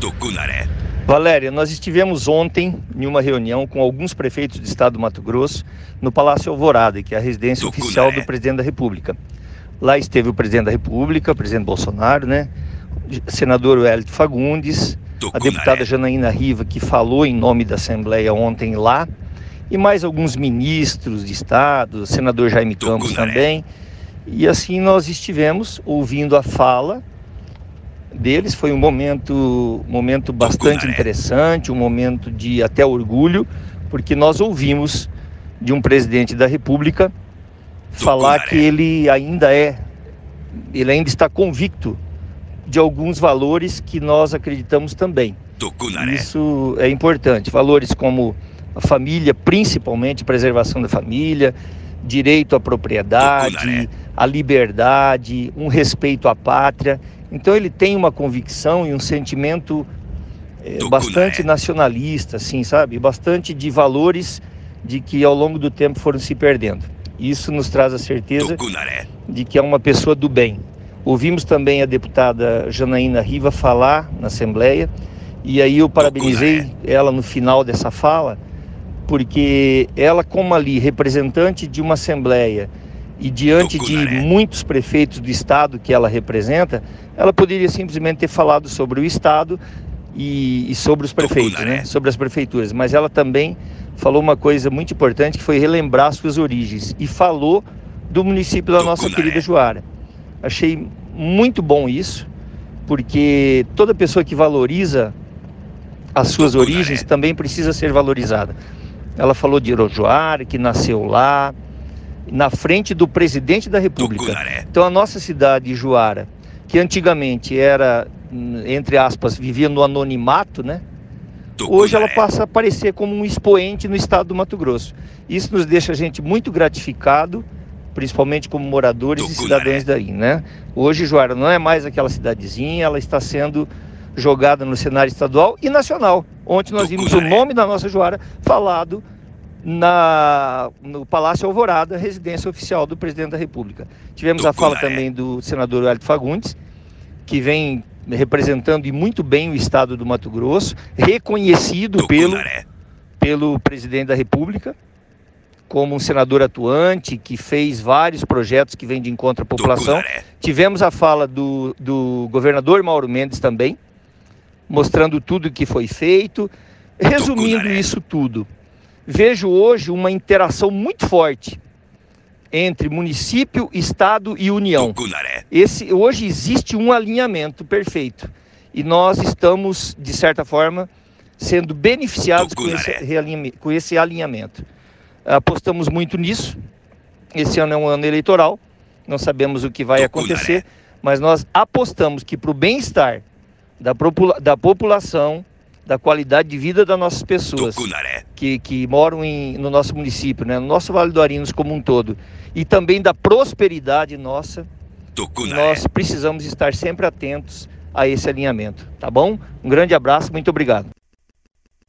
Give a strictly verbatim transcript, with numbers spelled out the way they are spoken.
Tucunaré. Valéria, nós estivemos ontem em uma reunião com alguns prefeitos do estado do Mato Grosso no Palácio Alvorada, que é a residência Tucunaré. oficial do presidente da República. Lá esteve o presidente da República, o presidente Bolsonaro, né? O senador Wellington Fagundes, Tucunaré. a deputada Janaína Riva, que falou em nome da Assembleia ontem lá, e mais alguns ministros de estado, o senador Jaime Campos Tucunaré. também. E assim nós estivemos ouvindo a fala deles. Foi um momento, momento bastante Tucunaré. interessante, um momento de até orgulho, porque nós ouvimos de um presidente da República falar Tucunaré. que ele ainda é, ele ainda está convicto de alguns valores que nós acreditamos também. Tucunaré. Isso é importante, valores como a família, principalmente preservação da família, direito à propriedade, Tucunaré. a liberdade, um respeito à pátria. Então ele tem uma convicção e um sentimento eh, Tucunaré. bastante nacionalista, assim, sabe? Bastante de valores de que ao longo do tempo foram se perdendo. Isso nos traz a certeza Tucunaré. de que é uma pessoa do bem. Ouvimos também a deputada Janaína Riva falar na Assembleia, e aí eu parabenizei Tucunaré. ela no final dessa fala, porque ela, como ali representante de uma Assembleia e diante Tucunaré. de muitos prefeitos do estado que ela representa, ela poderia simplesmente ter falado sobre o estado e, e sobre os prefeitos, Tucunaré. né? Sobre as prefeituras, mas ela também falou uma coisa muito importante, que foi relembrar suas origens, e falou do município da nossa Tucunaré. querida Juara. Achei muito bom isso, porque toda pessoa que valoriza as suas Tucunaré. origens também precisa ser valorizada. Ela falou de Irojuara, que nasceu lá, na frente do presidente da República. Tucunaré. Então a nossa cidade, Juara, que antigamente era, entre aspas, vivia no anonimato, né? Hoje ela Tucunaré. passa a aparecer como um expoente no estado do Mato Grosso. Isso nos deixa a gente muito gratificado, principalmente como moradores e Tucunaré. cidadãos daí, né? Hoje Juara não é mais aquela cidadezinha, ela está sendo jogada no cenário estadual e nacional. Ontem nós vimos o Tucunaré. nome da nossa Juara falado na, no Palácio Alvorada, residência oficial do presidente da República. Tivemos a fala Tucunaré. também do senador Wellington Fagundes, que vem representando e muito bem o estado do Mato Grosso, reconhecido pelo, Tucunaré. pelo presidente da República como um senador atuante, que fez vários projetos que vêm de encontro à população. Tucunaré. Tivemos a fala do, do governador Mauro Mendes também, mostrando tudo que foi feito. Resumindo Tucunaré. isso tudo, vejo hoje uma interação muito forte entre município, estado e União. Tucunaré. Esse, hoje existe um alinhamento perfeito e nós estamos, de certa forma, sendo beneficiados com esse, Tucunaré. realinha- com esse alinhamento. Apostamos muito nisso. Esse ano é um ano eleitoral, não sabemos o que vai Tucunaré. acontecer, mas nós apostamos que para o bem-estar da, popula- da população, da qualidade de vida das nossas pessoas Tucunaré. que, que moram em, no nosso município, né, no nosso Vale do Arinos como um todo, e também da prosperidade nossa, Tucunaré. nós precisamos estar sempre atentos a esse alinhamento, tá bom? Um grande abraço, muito obrigado.